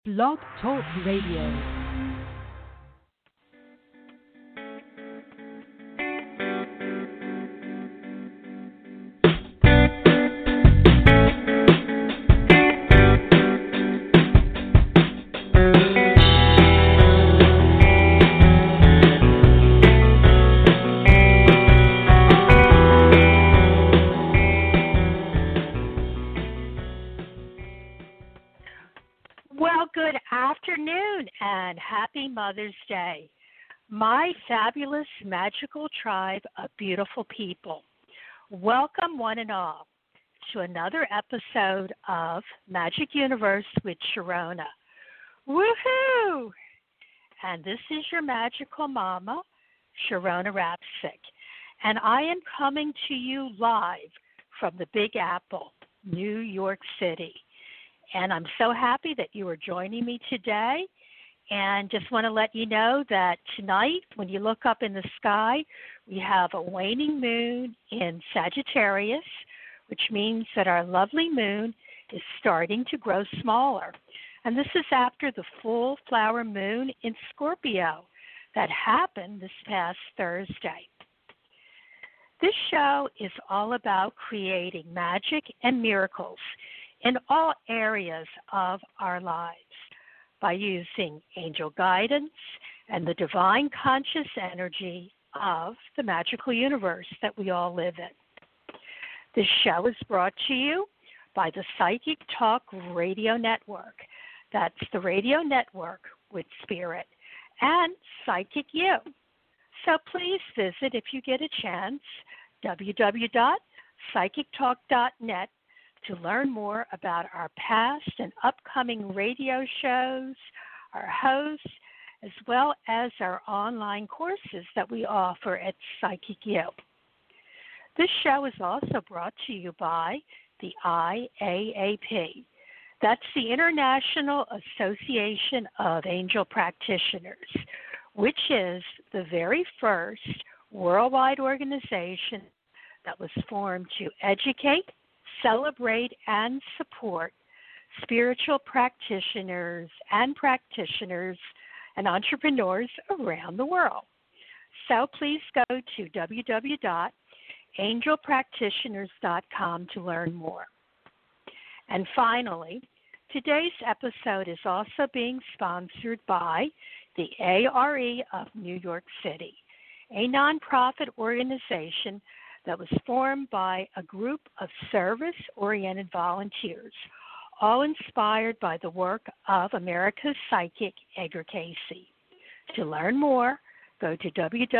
Blog Talk Radio. Well, good afternoon and happy Mother's Day, my fabulous, magical tribe of beautiful people. Welcome, one and all, to another episode of Magic Universe with Sharona. Woohoo! And this is your magical mama, Sharona Rapsick, and I am coming to you live from the Big Apple, New York City. And I'm so happy that you are joining me today. And just want to let you know that tonight, when you look up in the sky, we have a waning moon in Sagittarius, which means that our lovely moon is starting to grow smaller. And this is after the full flower moon in Scorpio that happened this past Thursday. This show is all about creating magic and miracles in all areas of our lives by using angel guidance and the divine conscious energy of the magical universe that we all live in. This show is brought to you by the Psychic Talk Radio Network. That's the radio network with Spirit and Psychic You. So please visit, if you get a chance, www.psychictalk.net to learn more about our past and upcoming radio shows, our hosts, as well as our online courses that we offer at Psychic U. This show is also brought to you by the IAAP. That's the International Association of Angel Practitioners, which is the very first worldwide organization that was formed to educate, celebrate, and support spiritual practitioners and entrepreneurs around the world. So please go to www.angelpractitioners.com to learn more. And finally, today's episode is also being sponsored by the ARE of New York City, a nonprofit organization that was formed by a group of service-oriented volunteers, all inspired by the work of America's psychic, Edgar Cayce. To learn more, go to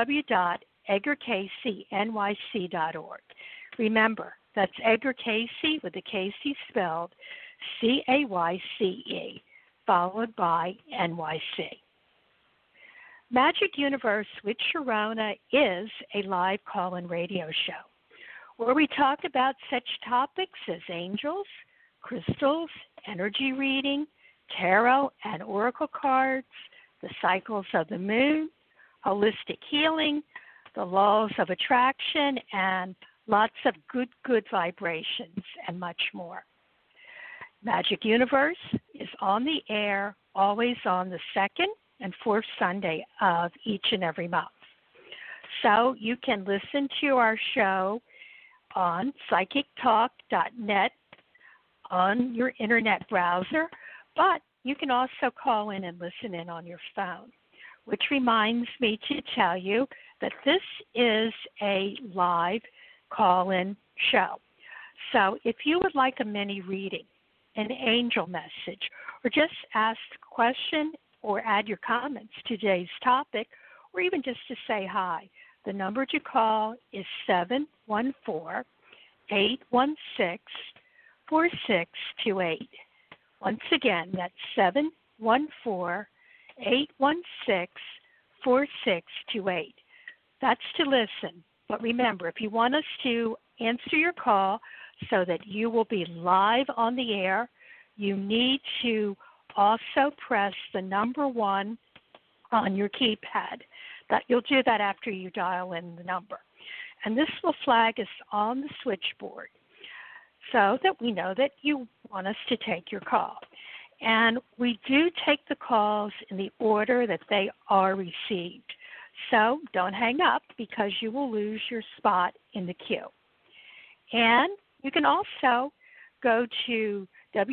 www.edgarcaycenyc.org. Remember, that's Edgar Cayce with the Cayce spelled C-A-Y-C-E, followed by NYC. Magic Universe with Sharona is a live call-in radio show where we talk about such topics as angels, crystals, energy reading, tarot and oracle cards, the cycles of the moon, holistic healing, the laws of attraction, and lots of good vibrations and much more. Magic Universe is on the air, always on the second and fourth Sunday of each and every month. So you can listen to our show on psychictalk.net on your internet browser, but you can also call in and listen in on your phone, which reminds me to tell you that this is a live call-in show. So if you would like a mini reading, an angel message, or just ask a question or add your comments to today's topic, or even just to say hi, the number to call is 714-816-4628. Once again, that's 714-816-4628. That's to listen. But remember, if you want us to answer your call so that you will be live on the air, you need to also press the number 1 on your keypad. That you'll do that after you dial in the number. And this will flag us on the switchboard so that we know that you want us to take your call. And we do take the calls in the order that they are received. So don't hang up because you will lose your spot in the queue. And you can also go to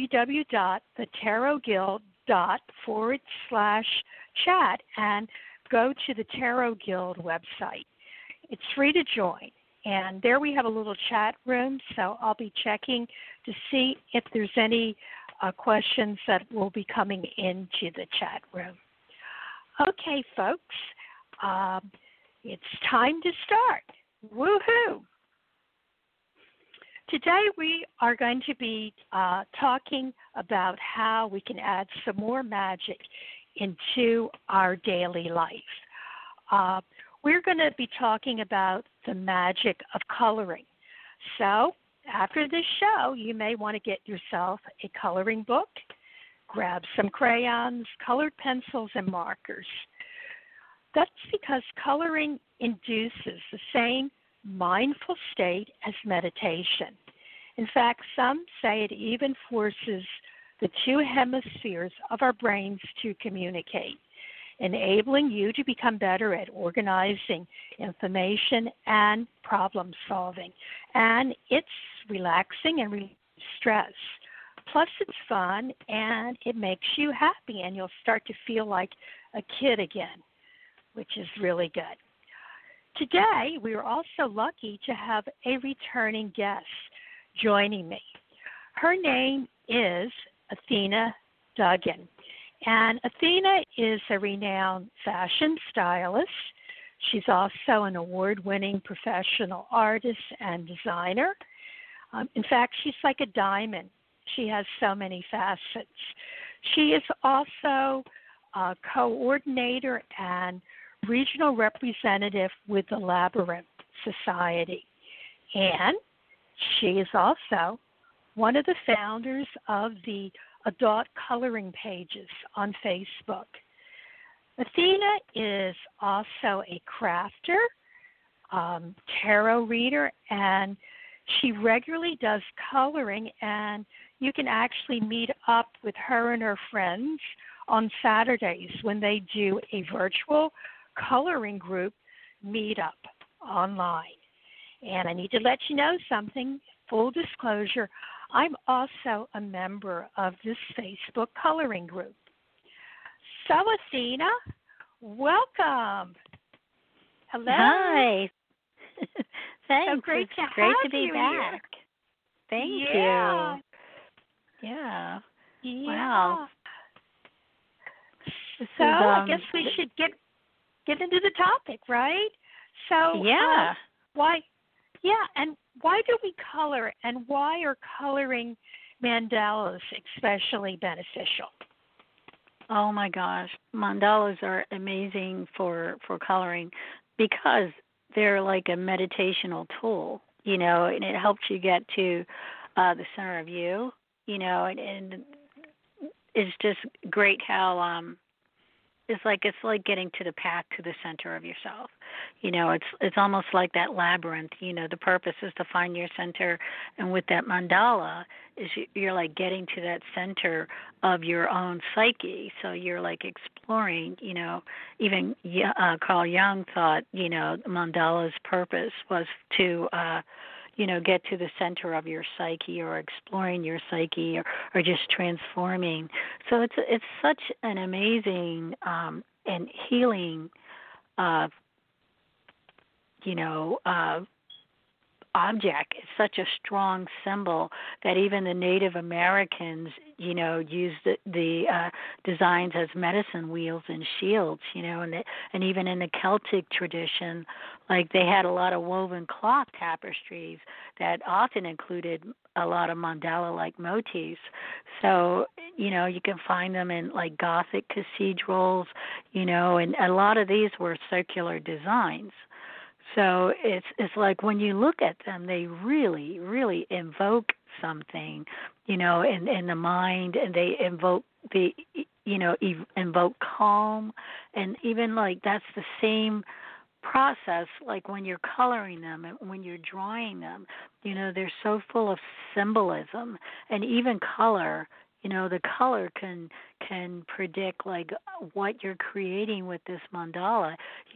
www.thetarotguild.com/chat and go to the Tarot Guild website. It's free to join. And there we have a little chat room, so I'll be checking to see if there's any questions that will be coming into the chat room. Okay, folks, it's time to start. Woohoo! Today we are going to be talking about how we can add some more magic into our daily life. We're going to be talking about the magic of coloring. So after this show, you may want to get yourself a coloring book, grab some crayons, colored pencils, and markers. That's because coloring induces the same mindful state as meditation. In fact, some say it even forces the two hemispheres of our brains to communicate, enabling you to become better at organizing information and problem solving. And it's relaxing and relieves stress. Plus, it's fun and it makes you happy, and you'll start to feel like a kid again, which is really good. Today, we are also lucky to have a returning guest joining me. Her name is Athena Duggan. And Athena is a renowned fashion stylist. She's also an award-winning professional artist and designer. In fact, she's like a diamond. She has so many facets. She is also a coordinator and regional representative with the Labyrinth Society. And she is also one of the founders of the adult coloring pages on Facebook. Athena is also a crafter, tarot reader, and she regularly does coloring, and you can actually meet up with her and her friends on Saturdays when they do a virtual coloring group meetup online. And I need to let you know something, full disclosure, I'm also a member of this Facebook coloring group. So, Athena, welcome. Hello. Hi. Thanks. So great it's to great have to be you back. Here. Thank Yeah. you. Yeah. Yeah. Wow. So I guess we should get into the topic, right? So yeah. And why do we color, and why are coloring mandalas especially beneficial? Oh my gosh, mandalas are amazing for coloring because they're like a meditational tool, and it helps you get to the center of you, and it's just great how it's like getting to the path to the center of yourself. It's almost like that labyrinth. The purpose is to find your center, and with that mandala is you're like getting to that center of your own psyche. So you're like exploring. Even Carl Jung thought mandala's purpose was to get to the center of your psyche, or exploring your psyche, or just transforming. So it's such an amazing and healing, object. It's such a strong symbol that even the Native Americans, used the designs as medicine wheels and shields, and even in the Celtic tradition, like they had a lot of woven cloth tapestries that often included a lot of mandala-like motifs. So, you can find them in like Gothic cathedrals, and a lot of these were circular designs. So it's like when you look at them, they really, really invoke something, in the mind, and they invoke invoke calm, and even like that's the same process like when you're coloring them and when you're drawing them. They're so full of symbolism, and even color the color can predict like what you're creating with this mandala.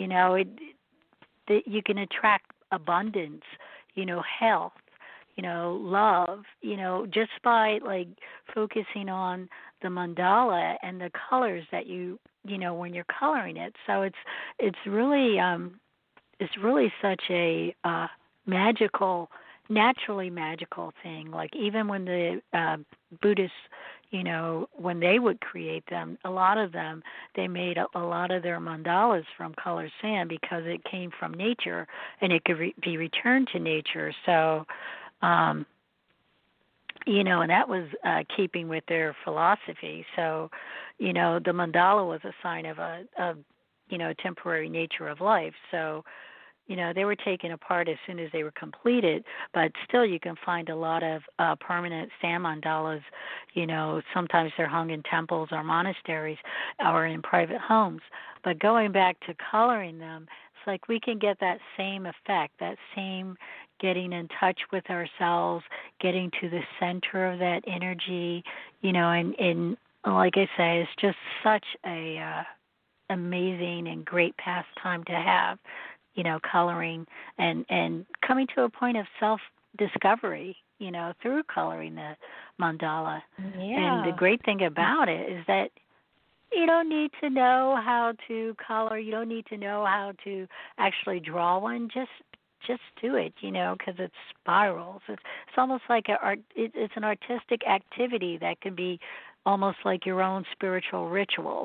You can attract abundance, health, love, just by like focusing on the mandala and the colors that when you're coloring it. So it's really such a naturally magical thing. Like even when the Buddhists, when they would create them, a lot of them, they made a lot of their mandalas from colored sand because it came from nature and it could be returned to nature. So, and that was keeping with their philosophy. So, the mandala was a sign of a temporary nature of life. So, they were taken apart as soon as they were completed, but still you can find a lot of permanent sand mandalas. Sometimes they're hung in temples or monasteries or in private homes. But going back to coloring them, it's like we can get that same effect, that same getting in touch with ourselves, getting to the center of that energy, and like I say, it's just such a amazing and great pastime to have. Coloring and coming to a point of self-discovery, through coloring the mandala. Yeah. And the great thing about it is that you don't need to know how to color. You don't need to know how to actually draw one. Just do it, because it's spirals. It's almost like it's an artistic activity that can be almost like your own spiritual ritual,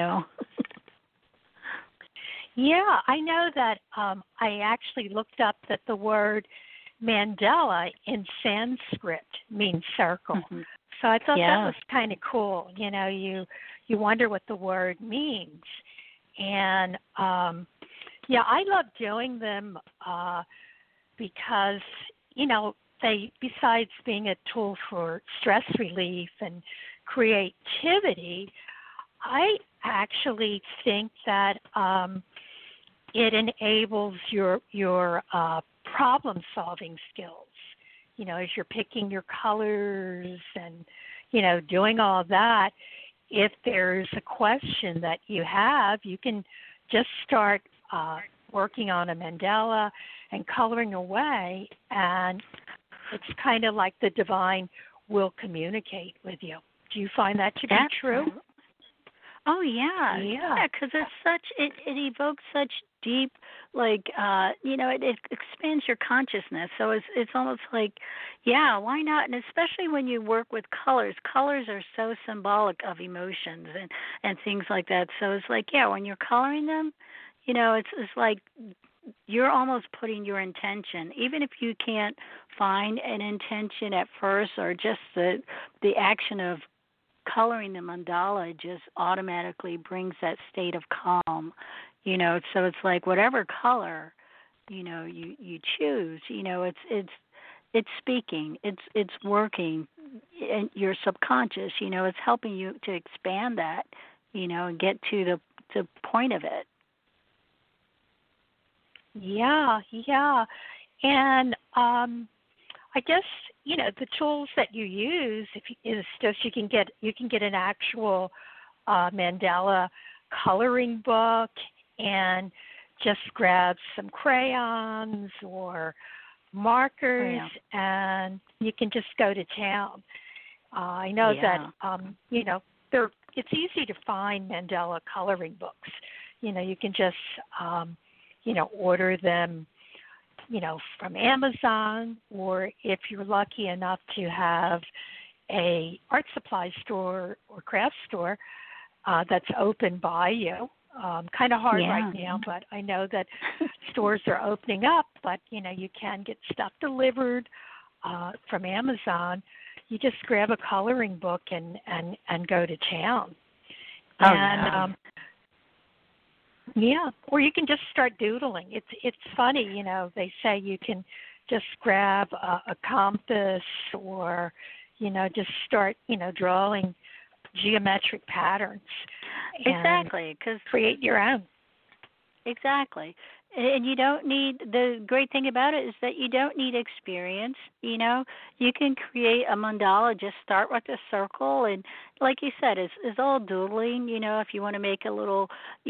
Yeah, I know that I actually looked up that the word mandala in Sanskrit means circle. Mm-hmm. So I thought Yeah. that was kind of cool. You wonder what the word means. And I love doing them because, they, besides being a tool for stress relief and creativity, I actually think that it enables your problem-solving skills. As you're picking your colors and doing all that. If there's a question that you have, you can just start working on a mandala and coloring away, and it's kind of like the divine will communicate with you. Do you find that to be true? Oh yeah, because it evokes such deep, like it expands your consciousness. So it's almost like, why not? And especially when you work with colors, colors are so symbolic of emotions and things like that. So it's like, when you're coloring them, it's like you're almost putting your intention, even if you can't find an intention at first, or just the action of coloring the mandala just automatically brings that state of calm, so it's like whatever color, you choose, it's speaking, it's working in your subconscious, it's helping you to expand that, and get to the point of it. Yeah. And I guess the tools that you use is just you can get an actual mandala coloring book and just grab some crayons or markers, and you can just go to town. I know that it's easy to find mandala coloring books. You can just order them from Amazon, or if you're lucky enough to have a art supply store or craft store that's open by you. Kind of hard right now, but I know that stores are opening up, but you can get stuff delivered from Amazon. You just grab a coloring book and go to town. Or you can just start doodling. It's funny, they say you can just grab a compass or, just start, drawing geometric patterns. Exactly, because create your own. Exactly. And you don't need, the great thing about it is that you don't need experience. You can create a mandala. Just start with a circle, and like you said, it's all doodling. If you want to make a little,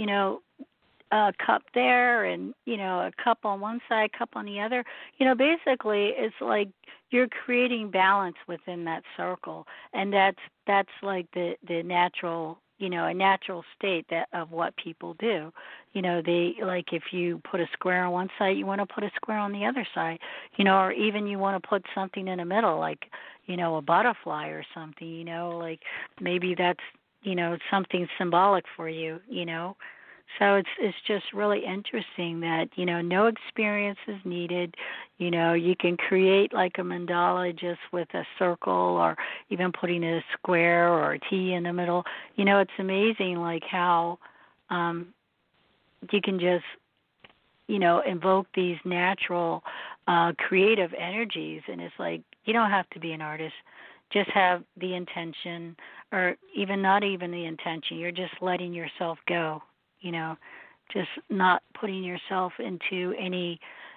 cup there, and a cup on one side, cup on the other. Basically, it's like you're creating balance within that circle, and that's like the natural, a natural state that of what people do. They, like, if you put a square on one side, you want to put a square on the other side, or even you want to put something in the middle, like, a butterfly or something, like maybe that's, something symbolic for you. So it's just really interesting that, no experience is needed. You can create like a mandala just with a circle, or even putting a square or a T in the middle. It's amazing like how you can just, invoke these natural creative energies. And it's like, you don't have to be an artist. Just have the intention, or even not even the intention. You're just letting yourself go. Just not putting yourself into any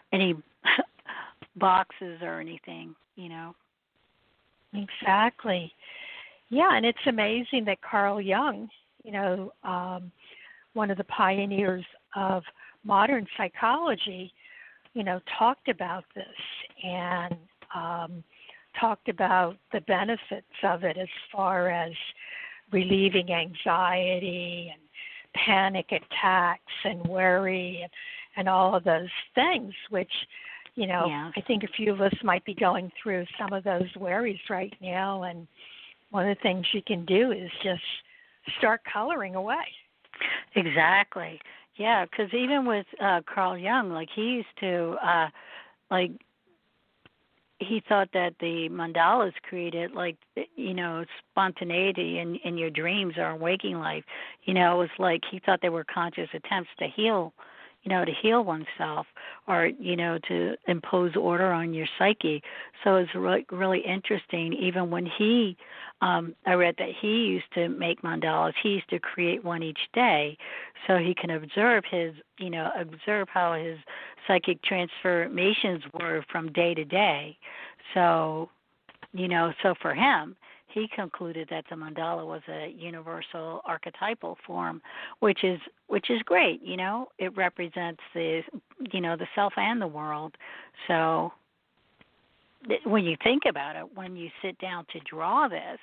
boxes or anything. Exactly. Yeah, and it's amazing that Carl Jung, one of the pioneers of modern psychology, talked about this and talked about the benefits of it as far as relieving anxiety and panic attacks and worry and all of those things, which, I think a few of us might be going through some of those worries right now. And one of the things you can do is just start coloring away. Exactly. Yeah, because even with Carl Jung, like he used to, he thought that the mandalas created spontaneity in your dreams or in waking life. It was like he thought they were conscious attempts to heal, to heal oneself, or to impose order on your psyche. So it's really interesting. Even when I read that he used to make mandalas. He used to create one each day, so he can observe how his psychic transformations were from day to day. So, so for him, he concluded that the mandala was a universal archetypal form, which is great. It represents the self and the world. So when you think about it, when you sit down to draw this,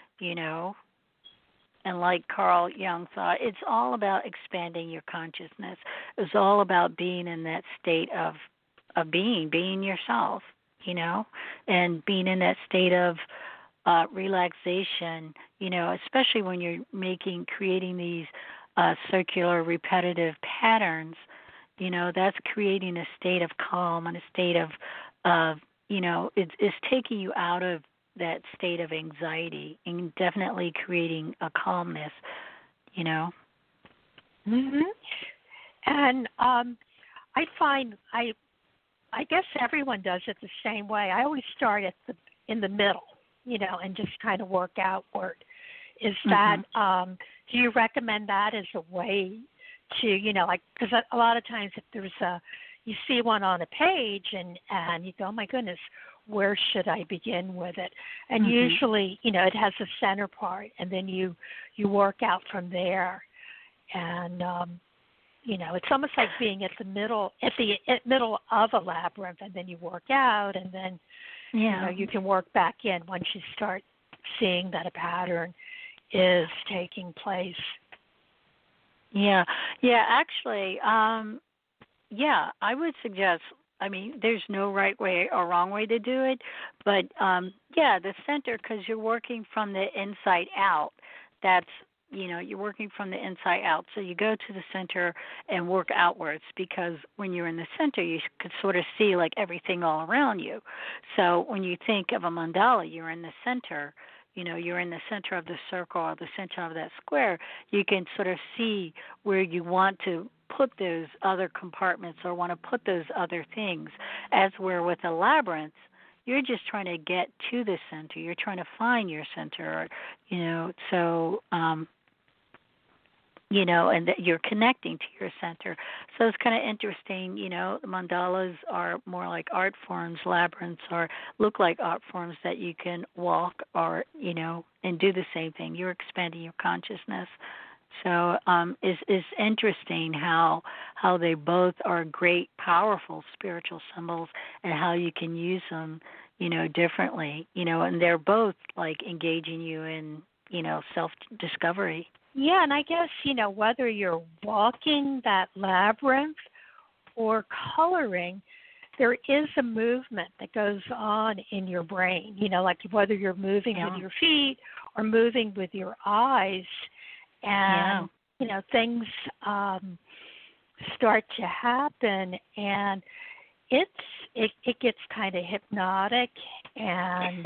and like Carl Jung thought, it's all about expanding your consciousness. It's all about being in that state of being yourself, and being in that state of relaxation, especially when you're creating these circular repetitive patterns, that's creating a state of calm and a state of it's taking you out of that state of anxiety and definitely creating a calmness, Mhm. And I find I guess everyone does it the same way. I always start in the middle, and just kind of work outward. Is that do you recommend that as a way to, because a lot of times if there's you see one on a page and you go, oh my goodness, where should I begin with it? And usually, it has a center part, and then you work out from there. And it's almost like being at the middle of a labyrinth, and then you work out, and then you can work back in once you start seeing that a pattern is taking place. Yeah, actually, I would suggest, there's no right way or wrong way to do it, but the center, because you're working from the inside out, that's, you're working from the inside out. So you go to the center and work outwards, because when you're in the center, you could sort of see like everything all around you. So when you think of a mandala, you're in the center. You're in the center of the circle or the center of that square. You can sort of see where you want to put those other compartments or want to put those other things. As where with a labyrinth, you're just trying to get to the center. You're trying to find your center, So and that you're connecting to your center. So it's kind of interesting, mandalas are more like art forms, labyrinths look like art forms that you can walk and do the same thing. You're expanding your consciousness. So it's interesting how they both are great, powerful spiritual symbols and how you can use them, differently, and they're both like engaging you in, self-discovery. Yeah, and I guess, whether you're walking that labyrinth or coloring, there is a movement that goes on in your brain, like whether you're moving with your feet or moving with your eyes. And, things start to happen, and it gets kind of hypnotic and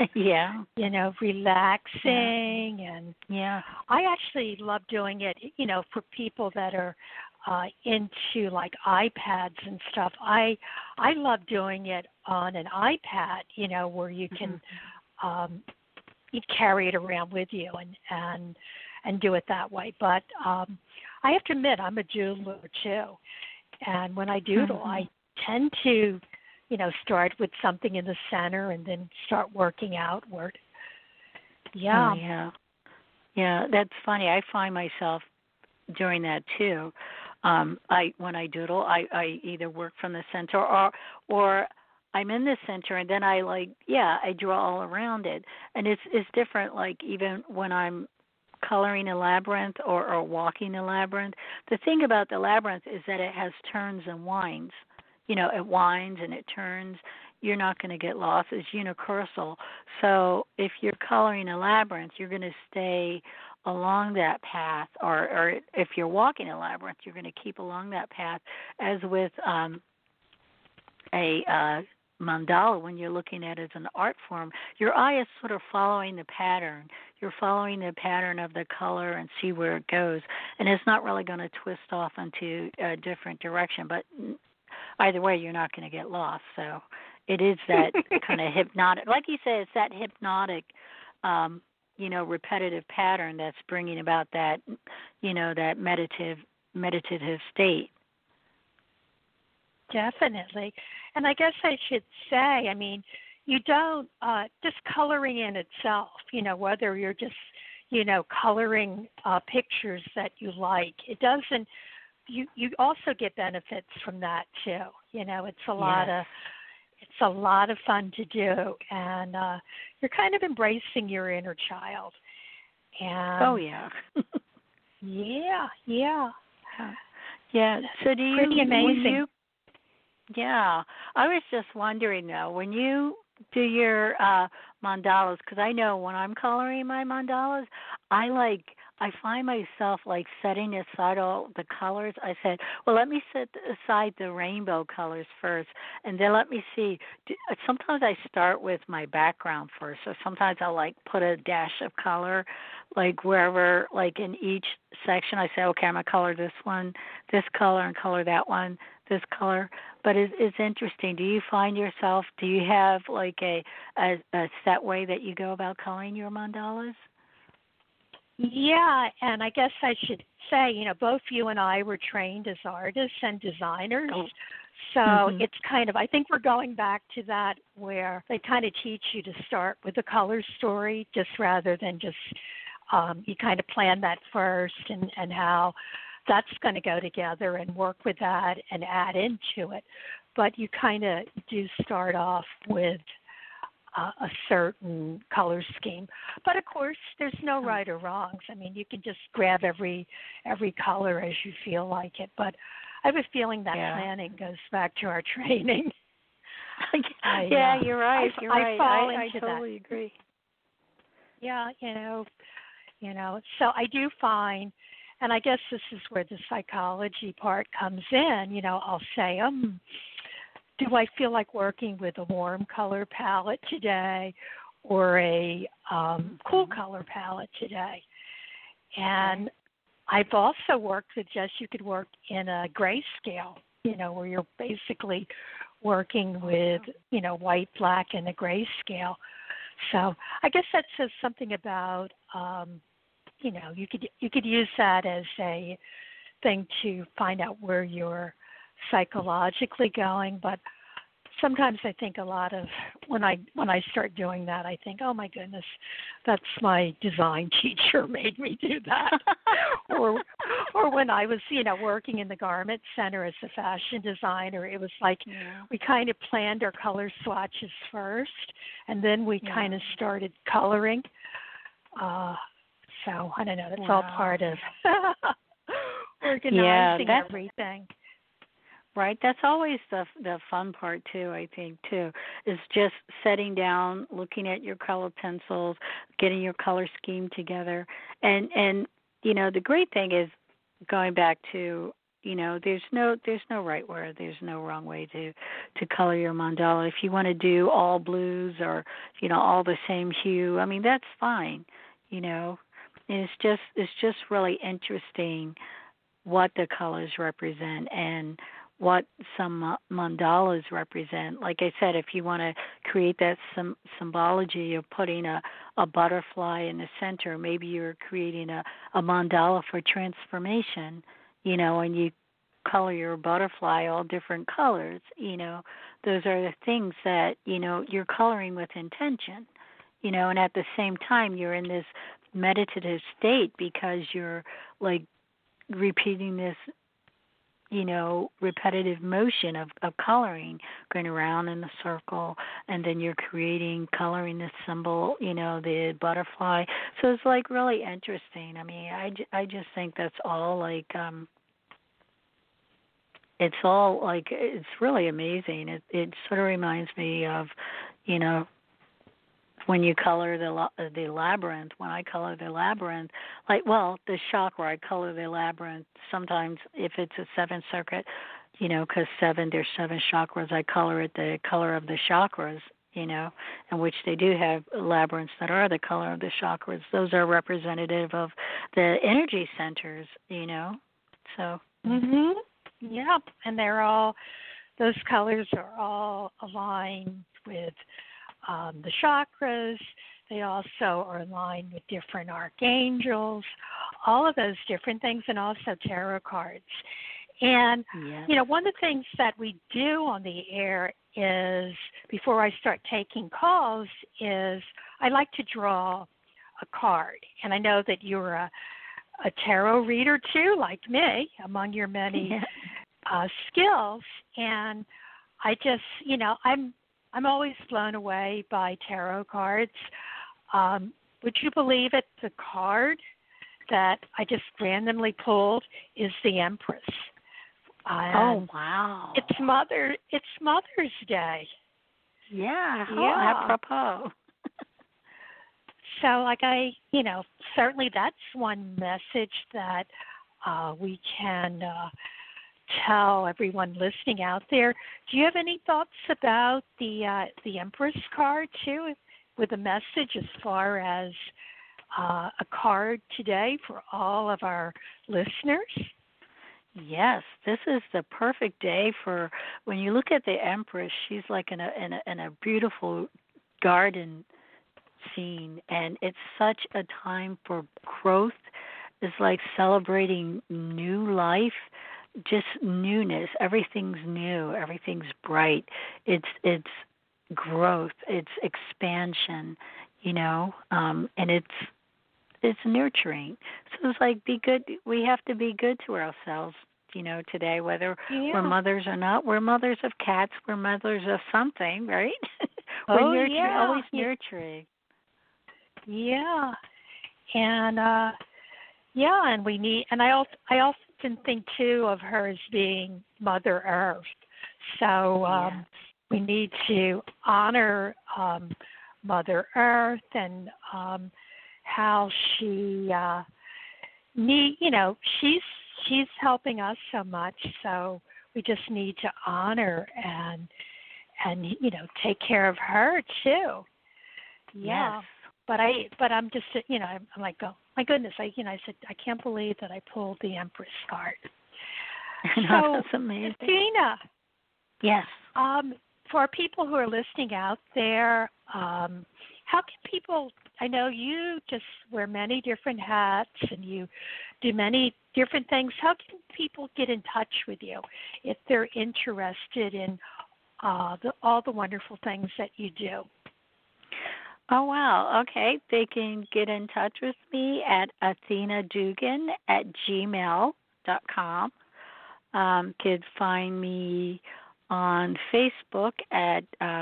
relaxing, and I actually love doing it, for people that are into like iPads and stuff. I love doing it on an iPad, where you can you carry it around with you and do it that way. But I have to admit, I'm a doodler too, and when I doodle, I tend to, start with something in the center and then start working outward. Yeah. Oh, yeah, that's funny. I find myself doing that too. When I doodle, I either work from the center or I'm in the center, and then I draw all around it. And it's different, like even when I'm coloring a labyrinth or walking a labyrinth. The thing about the labyrinth is that it has turns and winds. It winds and it turns. You're not going to get lost. It's unicursal. So if you're coloring a labyrinth, you're going to stay along that path, or if you're walking a labyrinth, you're going to keep along that path. As with a mandala, when you're looking at it as an art form, your eye is sort of following the pattern. You're following the pattern of the color and see where it goes, and it's not really going to twist off into a different direction. But either way, you're not going to get lost. So it is that kind of hypnotic, like you say, it's that hypnotic, repetitive pattern that's bringing about that, that meditative state. Definitely. And I guess I should say, you don't, just coloring in itself, whether you're just, coloring pictures that you like, it doesn't, you also get benefits from that too. It's a lot of fun to do, and you're kind of embracing your inner child. And yeah. So do you? Pretty amazing. I was just wondering though, when you do your mandalas, because I know when I'm coloring my mandalas, I find myself like setting aside all the colors. I said, well, let me set aside the rainbow colors first, and then let me see. Sometimes I start with my background first, so sometimes I'll put a dash of color, wherever, in each section. I say, okay, I'm going to color this one, this color, and color that one, this color. But it's interesting. Do you find yourself, do you have a set way that you go about coloring your mandalas? Yeah, and I guess I should say, both you and I were trained as artists and designers. So it's kind of, I think we're going back to that where they kind of teach you to start with the color story just rather than just, you kind of plan that first and how that's going to go together and work with that and add into it. But you kind of do start off with a certain color scheme. But of course, there's no right or wrongs. You can just grab every color as you feel like it. But I have a feeling that planning goes back to our training. You're right. I totally agree. Yeah, so I do find, and I guess this is where the psychology part comes in, I'll say, do I feel like working with a warm color palette today or a cool color palette today? And I've also worked with you could work in a grayscale, where you're basically working with, white, black, and a grayscale. So I guess that says something about you could use that as a thing to find out where you're psychologically going. But sometimes I think a lot of when I start doing that, I think, oh my goodness, that's my design teacher made me do that. or when I was working in the garment center as a fashion designer, it was like we kind of planned our color swatches first, and then we kind of started coloring. So I don't know. That's all part of organizing everything. Right. That's always the fun part too, I think, too, is just sitting down, looking at your color pencils, getting your color scheme together. And the great thing is going back to, there's no right way, there's no wrong way to color your mandala. If you want to do all blues or, all the same hue, I mean, that's fine, And it's just really interesting what the colors represent and what some mandalas represent. Like I said, if you want to create that symbology of putting a butterfly in the center, maybe you're creating a mandala for transformation, and you color your butterfly all different colors, Those are the things that, you're coloring with intention, and at the same time you're in this meditative state because you're like repeating this repetitive motion of coloring, going around in the circle, and then you're coloring the symbol, the butterfly. So it's like really interesting. I mean, I just think that's all like, it's really amazing. It sort of reminds me of, when you color the labyrinth, when I color the labyrinth, the chakra, I color the labyrinth. Sometimes if it's a seventh circuit, because there's 7 chakras, I color it the color of the chakras, in which they do have labyrinths that are the color of the chakras. Those are representative of the energy centers, So. Mhm. Yeah, and those colors are all aligned with the chakras. They also are aligned with different archangels, all of those different things, and also tarot cards. And, one of the things that we do on the air is, before I start taking calls, is I like to draw a card. And I know that you're a tarot reader too, like me, among your many skills. And I just, I'm always blown away by tarot cards. Would you believe it? The card that I just randomly pulled is the Empress. Oh, wow! It's Mother's Day. Yeah. Apropos. So, certainly that's one message that we can tell everyone listening out there. Do you have any thoughts about the Empress card too, with a message as far as a card today for all of our listeners? Yes, this is the perfect day for, when you look at the Empress, she's like in a beautiful garden scene, and it's such a time for growth. It's like celebrating new life, just newness. Everything's new, everything's bright. It's growth, it's expansion, and it's nurturing. So it's like, be good. We have to be good to ourselves, today, whether we're mothers or not. We're mothers of cats, we're mothers of something, right? We're nurturing, always nurturing. Yeah. And and we need, and I often think too of her as being Mother Earth. So we need to honor Mother Earth and how she she's helping us so much. So we just need to honor and take care of her too. Yeah. Yes. But I'm just I'm like, oh my goodness, I said I can't believe that I pulled the Empress card. So that's amazing. Tina. Yes. For people who are listening out there, how can people I know you just wear many different hats and you do many different things. How can people get in touch with you if they're interested in all the wonderful things that you do? Oh, wow. Okay. They can get in touch with me at athenadugan@gmail.com. Could find me on Facebook at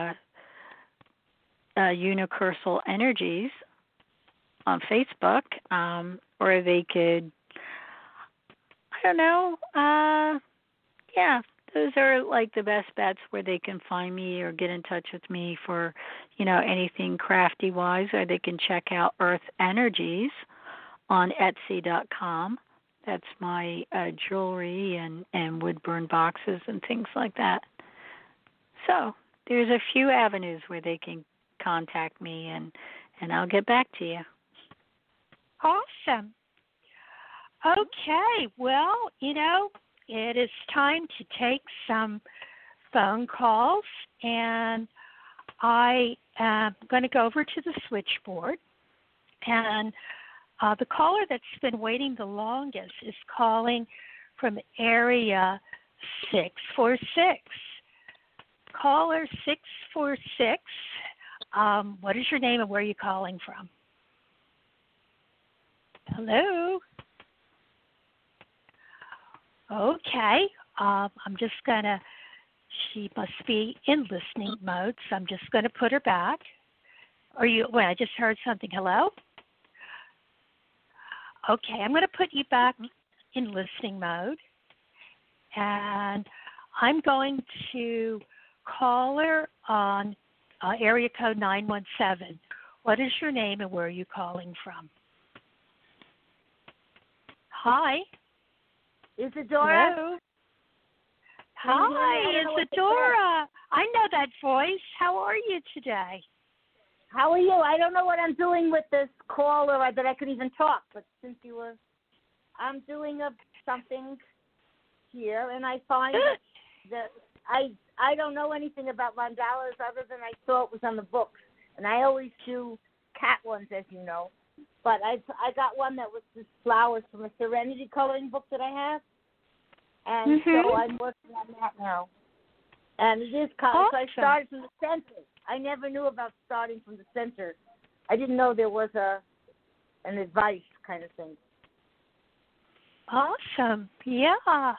Unicursal Energies on Facebook, or they could, I don't know, yeah, those are like the best bets where they can find me or get in touch with me for, anything crafty wise, or they can check out Earth Energies on Etsy.com. That's my jewelry and wood burn boxes and things like that. So there's a few avenues where they can contact me, and I'll get back to you. Awesome. Okay, well, it is time to take some phone calls, and I am going to go over to the switchboard, and the caller that's been waiting the longest is calling from area 646. Caller 646, what is your name and where are you calling from? Hello? Okay, I'm just going to, she must be in listening mode, so I'm just going to put her back. Wait, I just heard something. Hello? Okay, I'm going to put you back in listening mode, and I'm going to call her on area code 917. What is your name and where are you calling from? Hi. Isadora. Hello. Hi, Isadora. I know that voice. How are you today? How are you? I don't know what I'm doing with this call or that I could even talk, but since I'm doing something here, and I find that I don't know anything about mandalas other than I saw it was on the books, and I always do cat ones, as you know. But I got one that was just flowers from a Serenity coloring book that I have, and so I'm working on that now. And it is color, so I started from the center. I never knew about starting from the center. I didn't know there was an advice kind of thing. Awesome. Yeah.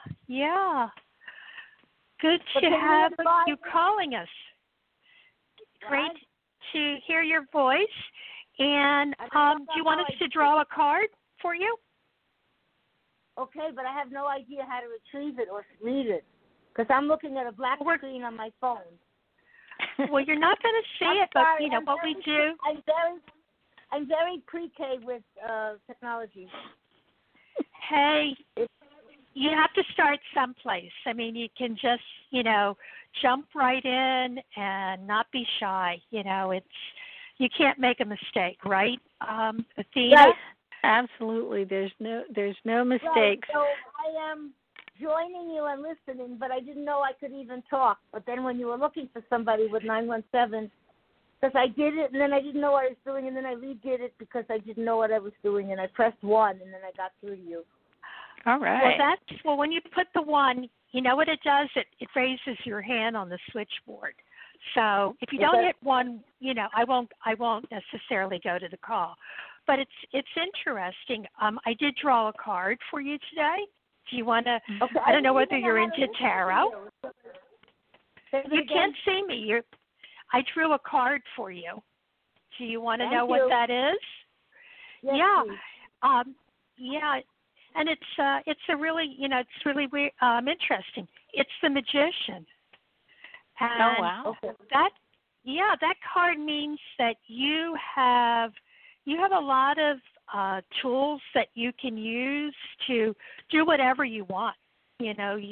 Good to have you calling us. Great to hear your voice. And do you want us to draw a card for you? Okay, but I have no idea how to retrieve it or read it because I'm looking at a black screen on my phone. Well, you're not going to see it, but what we do. I'm very pre-K with technology. Hey, you have to start someplace. I mean, you can just, jump right in and not be shy. You can't make a mistake, right, Athena? Right. Absolutely. There's no mistakes. Right. So I am joining you and listening, but I didn't know I could even talk. But then when you were looking for somebody with 917, because I did it, and then I didn't know what I was doing, and then I redid it because I didn't know what I was doing, and I pressed 1, and then I got through to you. All right. Well, when you put the 1, you know what it does? It raises your hand on the switchboard. So if you don't hit 1, I won't necessarily go to the call. But it's interesting. I did draw a card for you today. Do you want to? Okay, I don't know whether you're into tarot. You can't see me. I drew a card for you. Do you want to know what that is? Yes, yeah. Yeah. And it's a really it's really weird, interesting. It's the Magician. And wow. that card means that you have a lot of tools that you can use to do whatever you want. You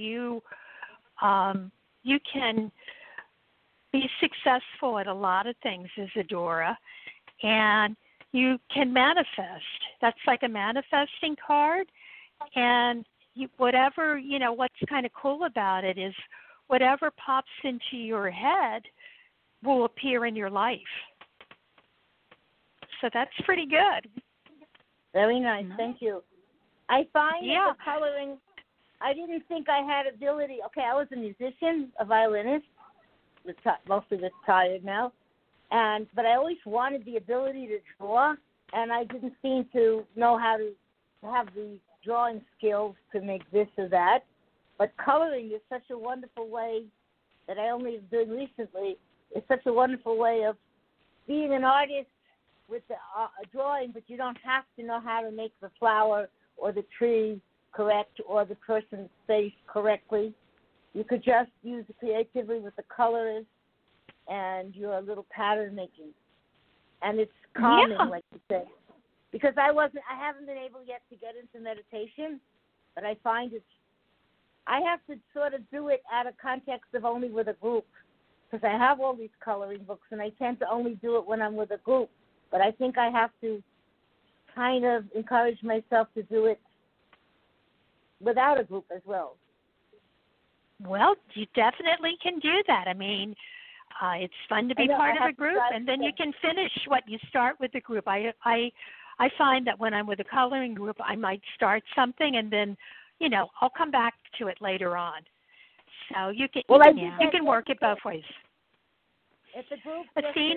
can be successful at a lot of things, Isadora, and you can manifest. That's like a manifesting card, and whatever, what's kind of cool about it is whatever pops into your head will appear in your life. so that's pretty good. Very nice. Thank you. I find Yeah. that the coloring, I didn't think I had ability. Okay, I was a musician, a violinist, mostly retired now, but I always wanted the ability to draw, and I didn't seem to know how to have the drawing skills to make this or that. But coloring is such a wonderful way that I only have done recently. It's such a wonderful way of being an artist with the drawing, but you don't have to know how to make the flower or the tree correct or the person's face correctly. You could just use the creativity with the colors and your little pattern making. And it's calming, like you said. Because I haven't been able yet to get into meditation, but I find I have to sort of do it out of context of only with a group, because I have all these coloring books, and I tend to only do it when I'm with a group. But I think I have to kind of encourage myself to do it without a group as well. Well, you definitely can do that. I mean, it's fun to be part of a group, and then you can finish what you start with the group. I find that when I'm with a coloring group, I might start something, and then, I'll come back to it later on. So you can work it both ways. At the group, Athena,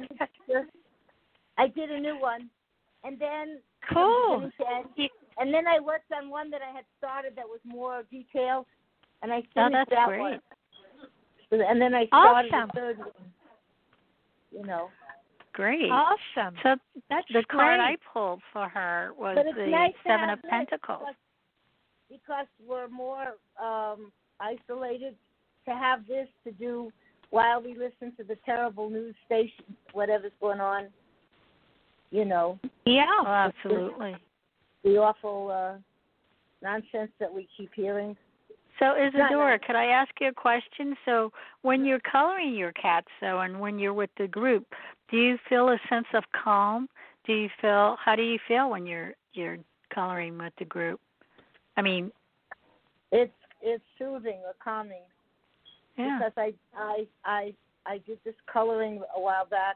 I did a new one, and then cool. And then I worked on one that I had started that was more detailed, and I finished that's that great. one. And then I started Awesome. the third one. Great. Awesome. So that's the card great. I pulled for her was But it's the nice to Seven have of Pentacles. Because we're more isolated, to have this to do while we listen to the terrible news stations, whatever's going on, Yeah. Oh, absolutely. the awful nonsense that we keep hearing. So, Isadora, could I ask you a question? So, when you're coloring your cats, and when you're with the group, do you feel a sense of calm? How do you feel when you're coloring with the group? I mean, it's soothing or calming. Yeah. Because I did this coloring a while back,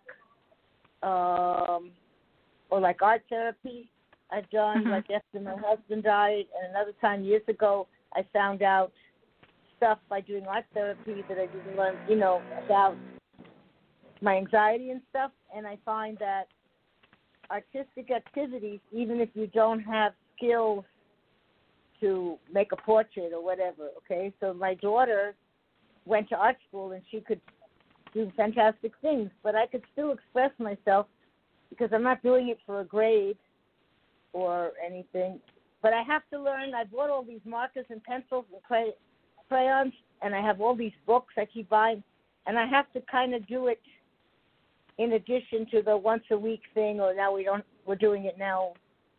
or like art therapy I've done, like after my husband died, and another time years ago I found out stuff by doing art therapy that I didn't learn, about my anxiety and stuff, and I find that artistic activities, even if you don't have skills to make a portrait or whatever, okay? So my daughter went to art school and she could do fantastic things, but I could still express myself because I'm not doing it for a grade or anything. But I have to learn. I bought all these markers and pencils and crayons, and I have all these books I keep buying, and I have to kind of do it in addition to the once a week thing, or now we're doing it now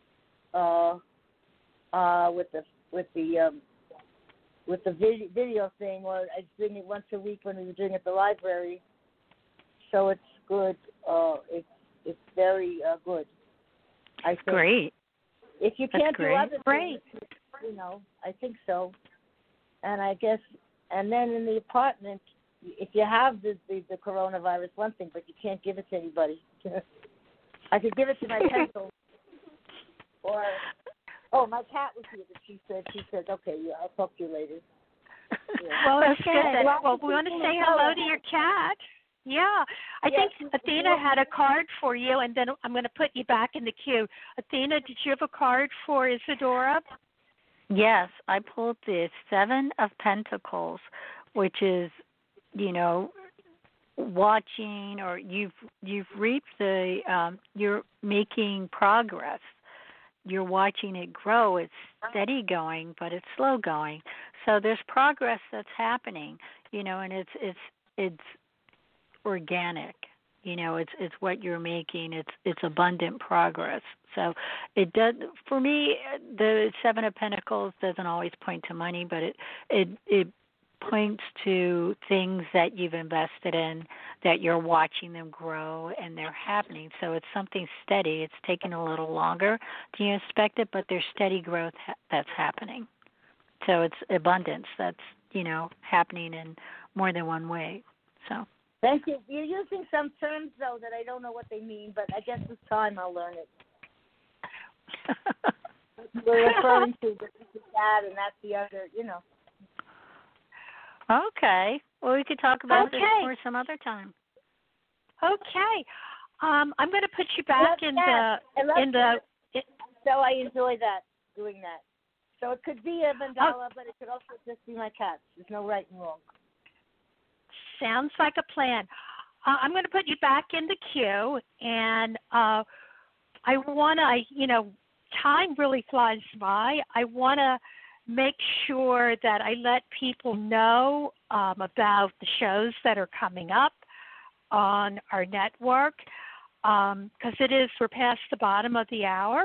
with the video thing, or I was doing it once a week when we were doing it at the library. So it's good. It's very good. I think. Great. If you can't do other things, I think so. And I guess, and then in the apartment, if you have the coronavirus, one thing, but you can't give it to anybody. I could give it to my pencil, or my cat was here, but she said, okay, yeah, I'll talk to you later. Yeah. Well, that's good. Well, we want to say hello to your cat. Yeah. I think Athena had a card for you, and then I'm going to put you back in the queue. Athena, did you have a card for Isadora? Yes, I pulled the Seven of Pentacles, which is, watching, or you've reached you're making progress. You're watching it grow. It's steady going, but it's slow going. So there's progress that's happening, and it's organic. It's what you're making. It's abundant progress. So it does, for me, the Seven of Pentacles doesn't always point to money, but it points to things that you've invested in, that you're watching them grow, and they're happening. So it's something steady. It's taking a little longer than you expect it, but there's steady growth that's happening. So it's abundance that's, happening in more than one way. So Thank you. You're using some terms, though, that I don't know what they mean, but I guess with time I'll learn it. We're referring to this is that and that's the other, Okay. Well, we could talk about this Okay. more some other time. Okay. I'm going to put you back in the. So I enjoy that, doing that. So it could be a mandala, but it could also just be my cats. There's no right and wrong. Sounds like a plan. I'm going to put you back in the queue, and I want to, time really flies by. I want to make sure that I let people know about the shows that are coming up on our network, because we're past the bottom of the hour.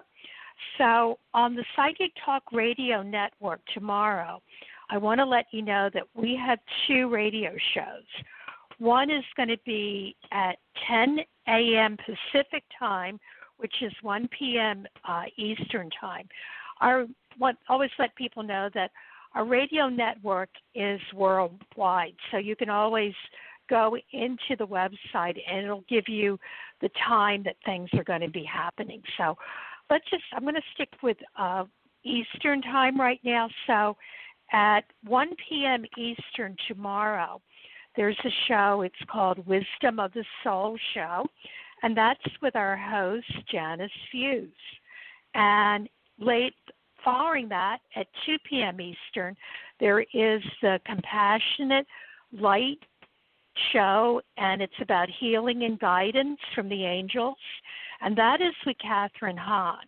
So on the Psychic Talk Radio Network tomorrow, I want to let you know that we have 2 radio shows. One is going to be at 10 a.m. Pacific time, which is 1 p.m. Eastern time. Always let people know that our radio network is worldwide, so you can always go into the website and it'll give you the time that things are going to be happening. So I'm going to stick with Eastern time right now. So at 1 p.m. Eastern tomorrow, there's a show. It's called Wisdom of the Soul Show, and that's with our host, Janice Fuse. And following that, at 2 p.m. Eastern, there is the Compassionate Light show, and it's about healing and guidance from the angels, and that is with Catherine Hahn.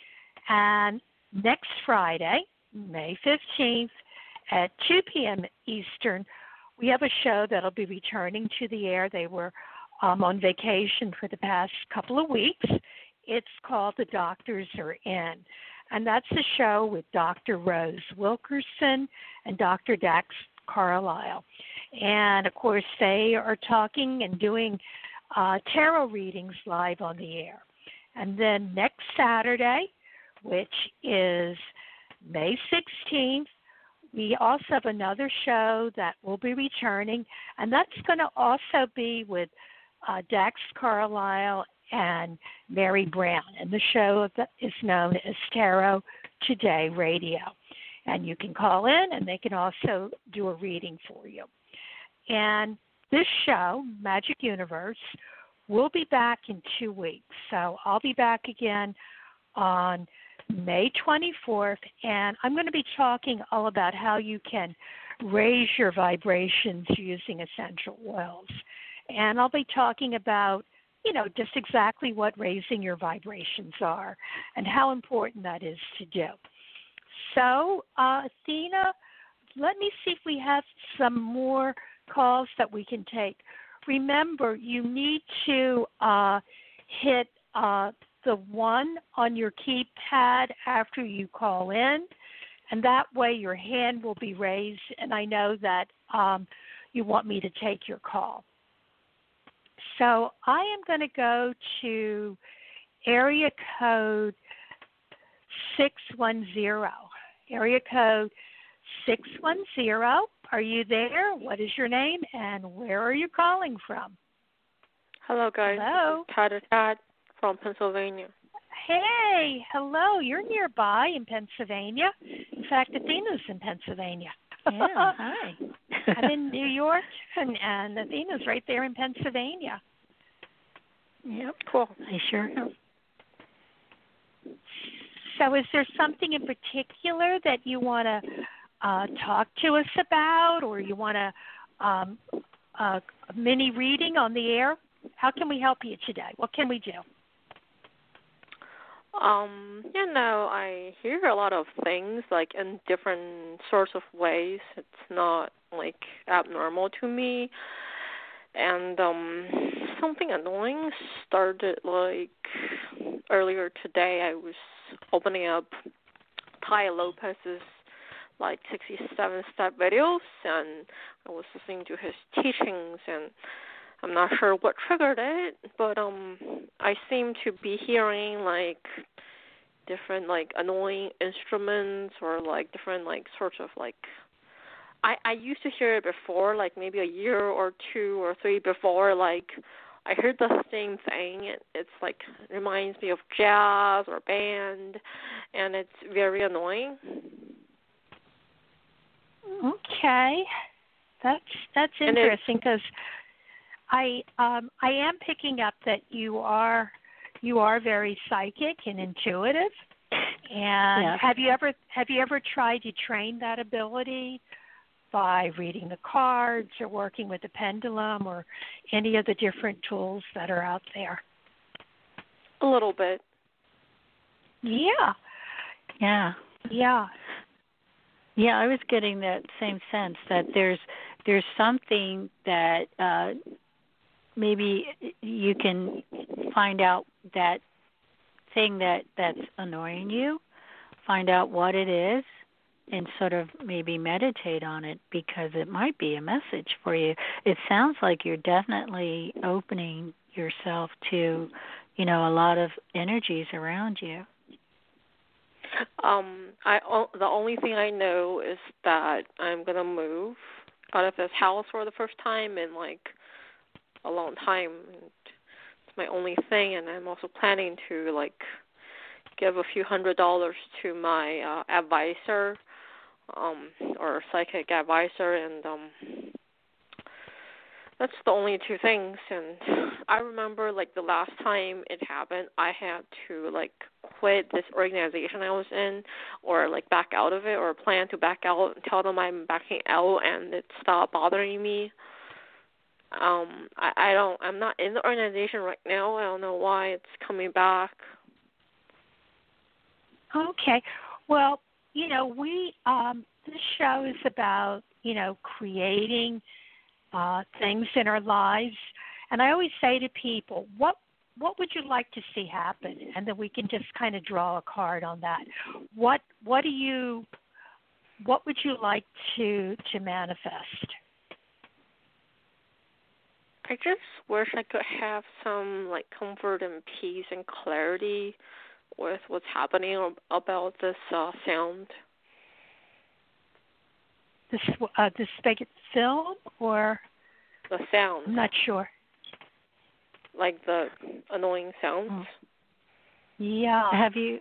And next Friday, May 15th, at 2 p.m. Eastern, we have a show that'll be returning to the air. They were on vacation for the past couple of weeks. It's called The Doctors Are In, and that's a show with Dr. Rose Wilkerson and Dr. Dax Carlisle. And, of course, they are talking and doing tarot readings live on the air. And then next Saturday, which is May 16th, we also have another show that will be returning, and that's going to also be with Dax Carlisle and Mary Brown. And the show is known as Tarot Today Radio. And you can call in, and they can also do a reading for you. And this show, Magic Universe, will be back in 2 weeks. So I'll be back again on May 24th, and I'm going to be talking all about how you can raise your vibrations using essential oils. And I'll be talking about, just exactly what raising your vibrations are and how important that is to do. So, Athena, let me see if we have some more calls that we can take. Remember, you need to hit the 1 on your keypad after you call in, and that way your hand will be raised, and I know that you want me to take your call. So I am going to go to area code 610. Area code 610. Are you there? What is your name, and where are you calling from? Hello, guys. Hello. This is Kat from Pennsylvania. Hey, hello. You're nearby in Pennsylvania. In fact, Athena's in Pennsylvania. Yeah, hi. I'm in New York, and Athena's right there in Pennsylvania. Yep. Cool. I sure am. So is there something in particular that you want to talk to us about, or you want a mini reading on the air? How can we help you today? What can we do? I hear a lot of things, like, in different sorts of ways. It's not, like, abnormal to me. And something annoying started, like, earlier today. I was opening up Tai Lopez's, like, 67-step videos, and I was listening to his teachings, and I'm not sure what triggered it, but I seem to be hearing, like, different, like, annoying instruments or, like, different, like, sorts of, like, I used to hear it before, like maybe a year or 2 or 3 before, like I heard the same thing. It's like reminds me of jazz or band, and it's very annoying. Okay, that's interesting because I am picking up that you are very psychic and intuitive. And yeah. have you ever tried to train that ability by reading the cards or working with the pendulum or any of the different tools that are out there? A little bit. Yeah. Yeah. Yeah. Yeah, I was getting that same sense that there's something that maybe you can find out that thing that's annoying you, find out what it is, and sort of maybe meditate on it because it might be a message for you. It sounds like you're definitely opening yourself to, a lot of energies around you. The only thing I know is that I'm gonna move out of this house for the first time in like a long time. It's my only thing, and I'm also planning to like give a few $100s to my advisor, or psychic advisor, and that's the only 2 things. And I remember like the last time it happened, I had to like quit this organization I was in, or like back out of it, or plan to back out and tell them I'm backing out, and it stopped bothering me. I'm not in the organization right now. I don't know why it's coming back. Okay. Well, we this show is about, creating things in our lives, and I always say to people, what would you like to see happen? And then we can just kind of draw a card on that. What would you like to manifest? I just wish I could have some like comfort and peace and clarity with what's happening about this sound. This spigot film or the sound? I'm not sure. Like the annoying sounds. Yeah. Have you?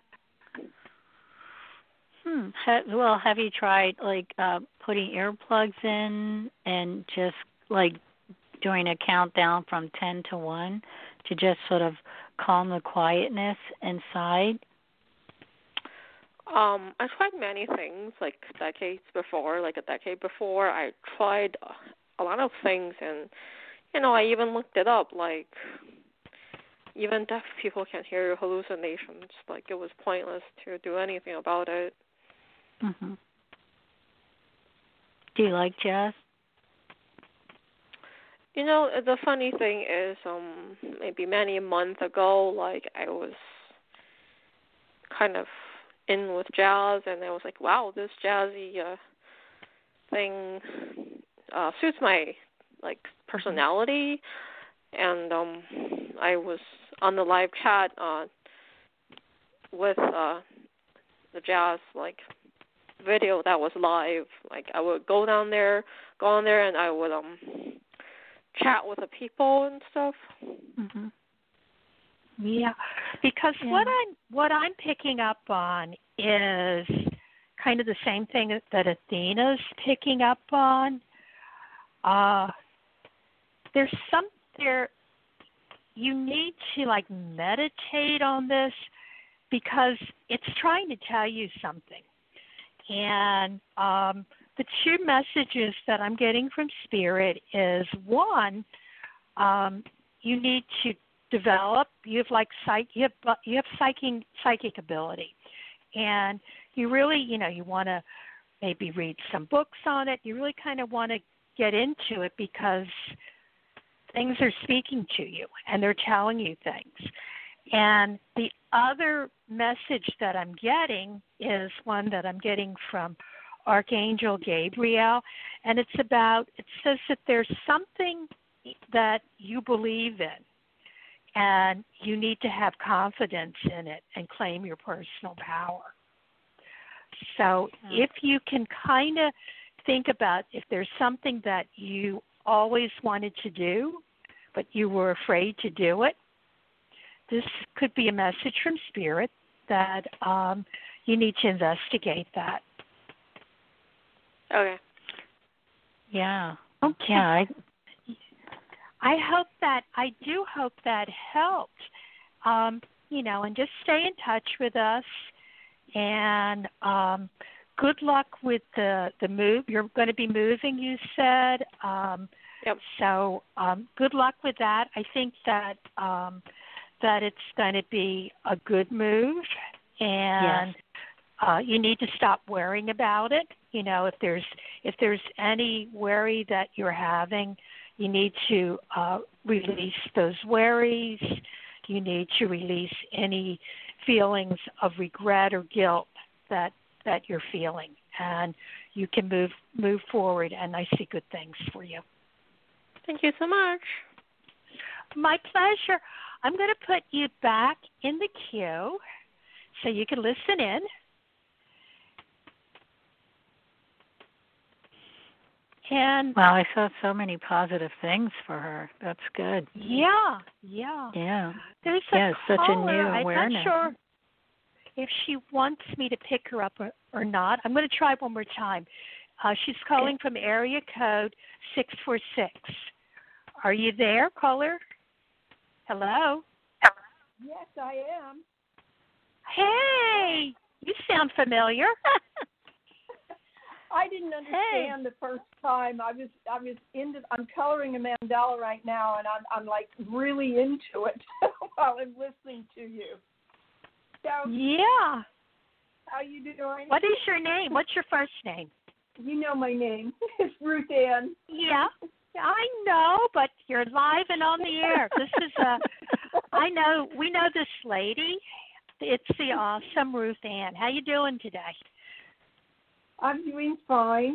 Have you tried like putting earplugs in and just like doing a countdown from 10 to 1 to just sort of calm the quietness inside? I tried many things like a decade before. I tried a lot of things, and I even looked it up. Like, even deaf people can hear hallucinations. Like, it was pointless to do anything about it. Mhm. Do you like jazz? The funny thing is, maybe many months ago, like I was kind of in with jazz, and I was like, wow, this jazzy thing suits my like personality, and I was on the live chat with the jazz like video that was live. Like I would go on there, and I would chat with the people and stuff. Mhm. Yeah, because what I'm picking up on is kind of the same thing that Athena's picking up on. There's you need to like meditate on this because it's trying to tell you something. And the 2 messages that I'm getting from Spirit is, one, you need to develop. You have like you have psychic ability, and you really you want to maybe read some books on it. You really kind of want to get into it because things are speaking to you and they're telling you things. And the other message that I'm getting is one that I'm getting from Archangel Gabriel, and it says that there's something that you believe in, and you need to have confidence in it and claim your personal power. So if you can kind of think about if there's something that you always wanted to do, but you were afraid to do it. This could be a message from Spirit that you need to investigate that. Okay. Yeah. Okay. Yeah. I do hope that helped. And just stay in touch with us. And good luck with the move. You're going to be moving, you said. Yep. So good luck with that. I think that that it's going to be a good move, and you need to stop worrying about it. If there's any worry that you're having, you need to release those worries. You need to release any feelings of regret or guilt that you're feeling, and you can move forward. And I see good things for you. Thank you so much. My pleasure. I'm going to put you back in the queue so you can listen in. And wow, I saw so many positive things for her. That's good. Yeah. There's a such a caller. new awareness. I'm not sure if she wants me to pick her up or not. I'm going to try one more time. She's calling from area code 646. Are you there, caller? Hello? Yes, I am. Hey, you sound familiar. I didn't understand the first time. I'm coloring a mandala right now, and I'm like really into it while I'm listening to you. So yeah. How you doing? What is your name? What's your first name? You know my name. It's Ruth Ann. Yeah, I know, but you're live and on the air. This is we know this lady. It's the awesome Ruth Ann. How you doing today? I'm doing fine.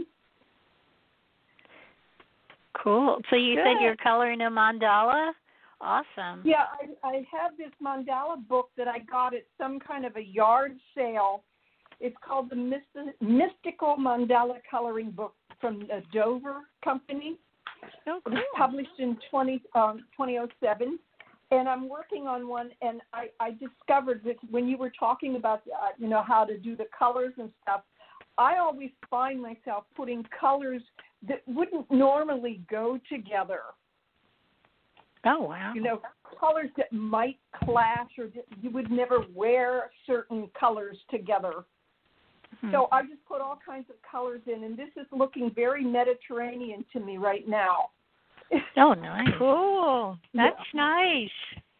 Cool. So you Good. said you're coloring a mandala? Awesome. Yeah, I have this mandala book that I got at some kind of a yard sale. It's called the Mystical Mandala Coloring Book from the Dover Company. Oh, cool. It was published in 2007. And I'm working on one, and I discovered that when you were talking about, how to do the colors and stuff, I always find myself putting colors that wouldn't normally go together. Oh, wow. Colors that might clash or that you would never wear certain colors together. Mm-hmm. So I just put all kinds of colors in, and this is looking very Mediterranean to me right now. Oh, nice. Cool. That's nice.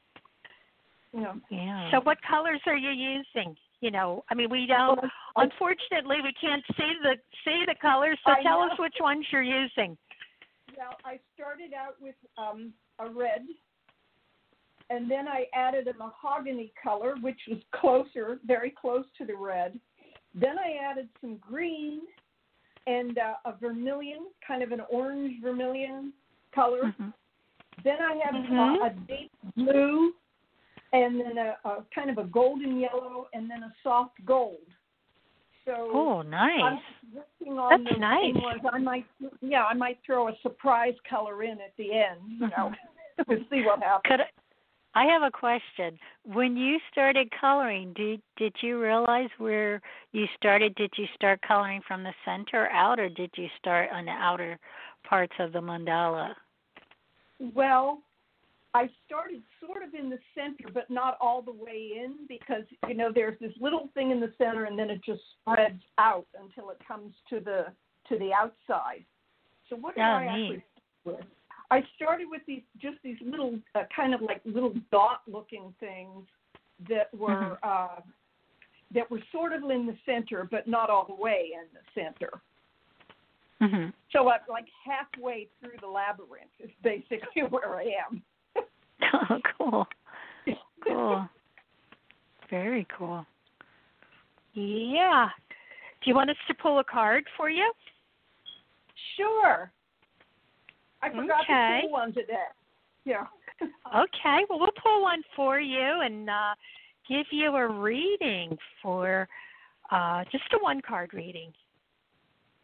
Yeah. So what colors are you using? We don't. Unfortunately, we can't see the colors. So tell us which ones you're using. Well, I started out with a red, and then I added a mahogany color, which was very close to the red. Then I added some green and a vermilion, kind of an orange vermilion color. Mm-hmm. Then I have a deep blue, and then a kind of a golden yellow, and then a soft gold. So nice. I'm working on That's nice. Ones. I might throw a surprise color in at the end, to see what happens. I have a question. When you started coloring, did you realize where you started? Did you start coloring from the center out, or did you start on the outer parts of the mandala? Well, I started sort of in the center, but not all the way in, because, there's this little thing in the center, and then it just spreads out until it comes to the outside. So what did I actually start with? I started with these little kind of like little dot-looking things that were sort of in the center, but not all the way in the center. Mm-hmm. So I'm like halfway through the labyrinth is basically where I am. Oh, cool. Cool. Very cool. Yeah. Do you want us to pull a card for you? Sure. I forgot to pull one today. Yeah. Okay. Well, we'll pull one for you and give you a reading for just a one-card reading.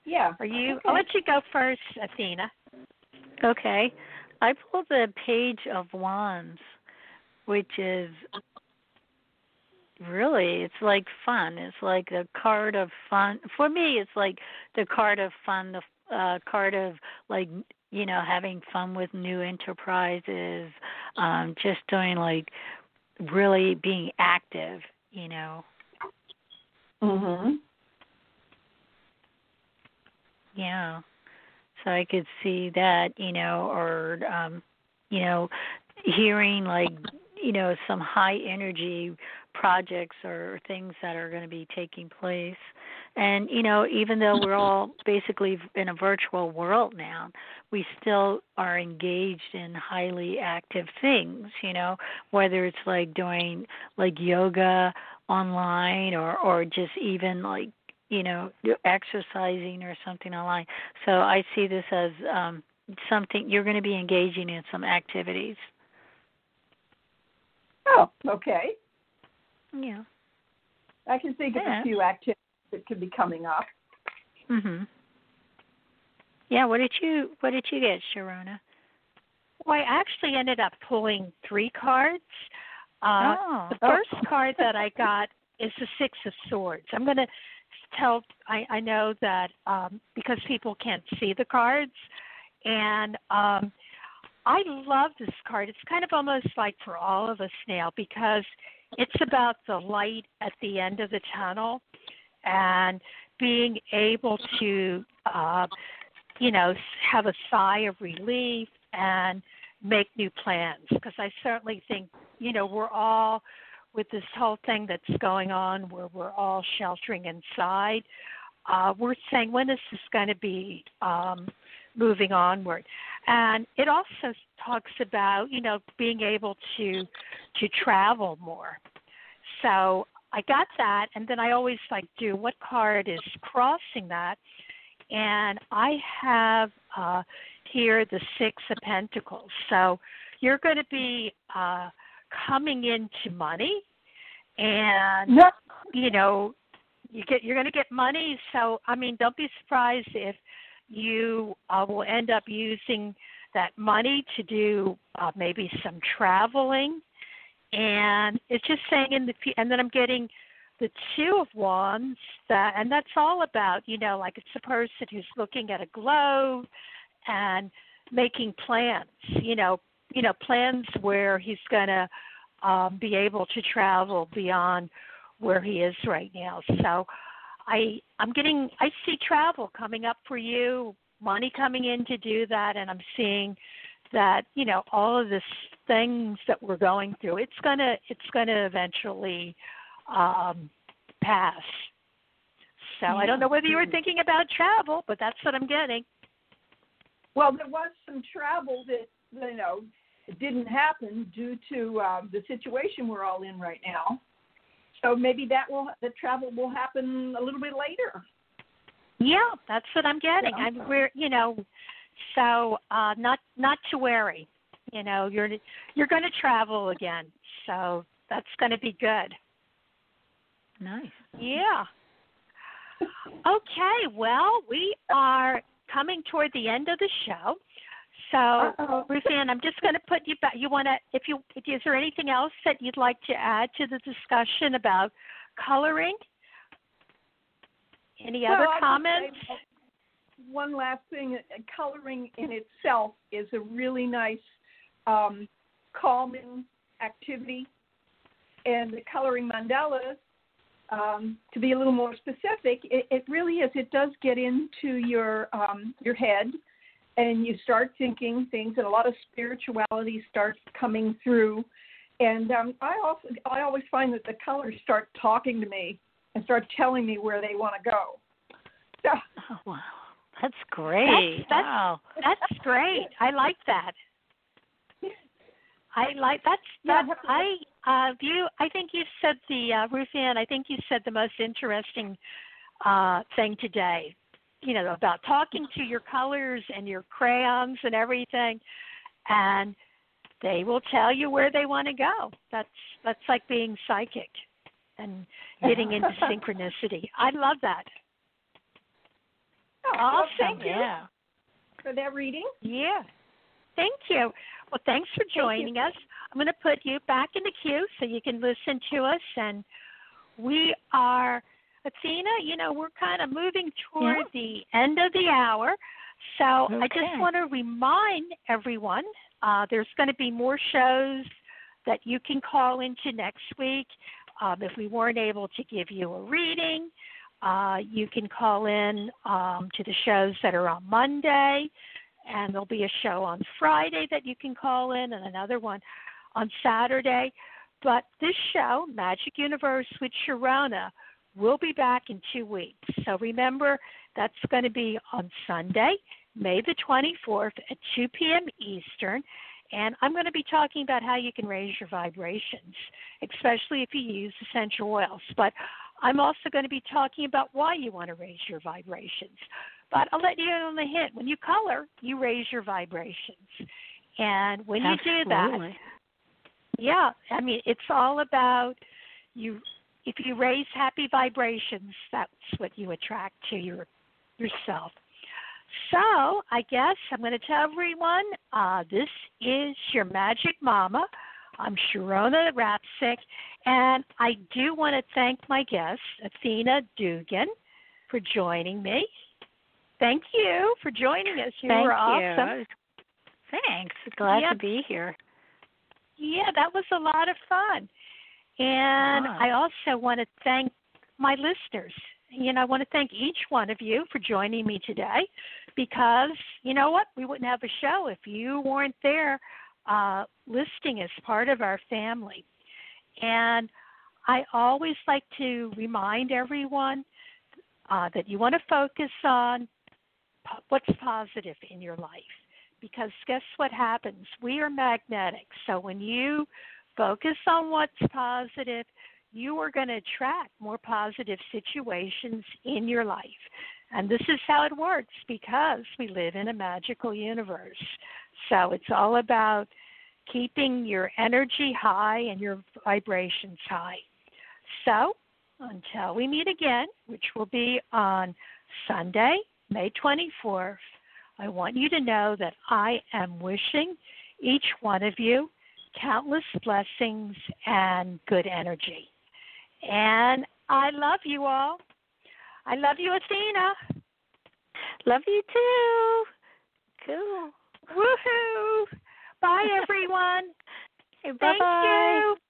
Yeah. Are you? Okay. I'll let you go first, Athena. Okay. I pulled the Page of Wands, which is really, it's like fun. It's like the card of fun. For me, it's like the card of fun, the card of like, having fun with new enterprises, just doing like really being active, Mhm. Yeah. So I could see that, or hearing like, some high energy projects or things that are going to be taking place. And, even though we're all basically in a virtual world now, we still are engaged in highly active things, whether it's like doing like yoga online or just even like, exercising or something online. So I see this as something you're going to be engaging in some activities. Oh, okay. Yeah. I can think of a few activities that could be coming up. Mhm. Yeah. What did you get, Sharona? Well, I actually ended up pulling 3 cards. The first card that I got is the Six of Swords. I'm going to tell. I know that because people can't see the cards, and I love this card. It's kind of almost like for all of us now because it's about the light at the end of the tunnel and being able to, have a sigh of relief and make new plans. Because I certainly think, we're all, with this whole thing that's going on where we're all sheltering inside, we're saying, when is this going to be moving onward? And it also talks about, being able to travel more. So I got that, and then I always do what card is crossing that, and I have here the Six of Pentacles. So you're going to be coming into money, and you're going to get money. So don't be surprised if you will end up using that money to do maybe some traveling. And it's just saying and then I'm getting the Two of Wands, and that's all about, like it's a person who's looking at a globe and making plans, plans where he's going to be able to travel beyond where he is right now. So I see travel coming up for you, money coming in to do that, and I'm seeing that, all of this things that we're going through, it's gonna eventually pass. So I don't know whether you were thinking about travel, but that's what I'm getting. Well, there was some travel that, it didn't happen due to the situation we're all in right now. So maybe the travel will happen a little bit later. Yeah, that's what I'm getting. So not to worry. You're going to travel again, so that's going to be good. Nice. Yeah. Okay. Well, we are coming toward the end of the show. So, Ruthann, I'm just going to put you back. You want to, is there anything else that you'd like to add to the discussion about coloring? Any other comments? One last thing, coloring in itself is a really nice calming activity. And the coloring mandalas, to be a little more specific, it really is. It does get into your head, and you start thinking things, and a lot of spirituality starts coming through. And I always find that the colors start talking to me and start telling me where they want to go. So, oh, wow. That's great. Wow. That's great. I like that. I think you said Ruthann, I think you said the most interesting thing today, about talking to your colors and your crayons and everything, and they will tell you where they want to go. That's like being psychic and getting into synchronicity. I love that. Well, awesome. thank you Yeah. for that reading. Yeah. Thank you. Well, thanks for joining us. I'm going to put you back in the queue so you can listen to us. And we are, Athena, we're kind of moving toward the end of the hour. So I just want to remind everyone there's going to be more shows that you can call into next week. If we weren't able to give you a reading, you can call in to the shows that are on Monday, and there'll be a show on Friday that you can call in and another one on Saturday. But this show, Magic Universe with Sharona, will be back in 2 weeks. So remember, that's going to be on Sunday, May the 24th at 2 p.m. Eastern. And I'm going to be talking about how you can raise your vibrations, especially if you use essential oils. But I'm also going to be talking about why you want to raise your vibrations. But I'll let you in on the hint. When you color, you raise your vibrations. And when you do that, yeah, I mean, it's all about you. If you raise happy vibrations, that's what you attract to yourself. So I guess I'm going to tell everyone this is your Magic Mama. I'm Sharona Rapsick, and I do want to thank my guest, Athena Dugan, for joining me. Thank you for joining us. You were awesome. Thanks. Glad to be here. Yeah, that was a lot of fun. And I also want to thank my listeners. I want to thank each one of you for joining me today because, you know what, we wouldn't have a show if you weren't there listening as part of our family. And I always like to remind everyone that you want to focus on what's positive in your life because guess what happens? We are magnetic. So when you focus on what's positive, you are going to attract more positive situations in your life. And this is how it works because we live in a magical universe. So it's all about keeping your energy high and your vibrations high. So until we meet again, which will be on Sunday, May 24th, I want you to know that I am wishing each one of you countless blessings and good energy. And I love you all. I love you, Athena. Love you too. Cool. Woohoo. Bye, everyone. Hey, Thank bye-bye. you.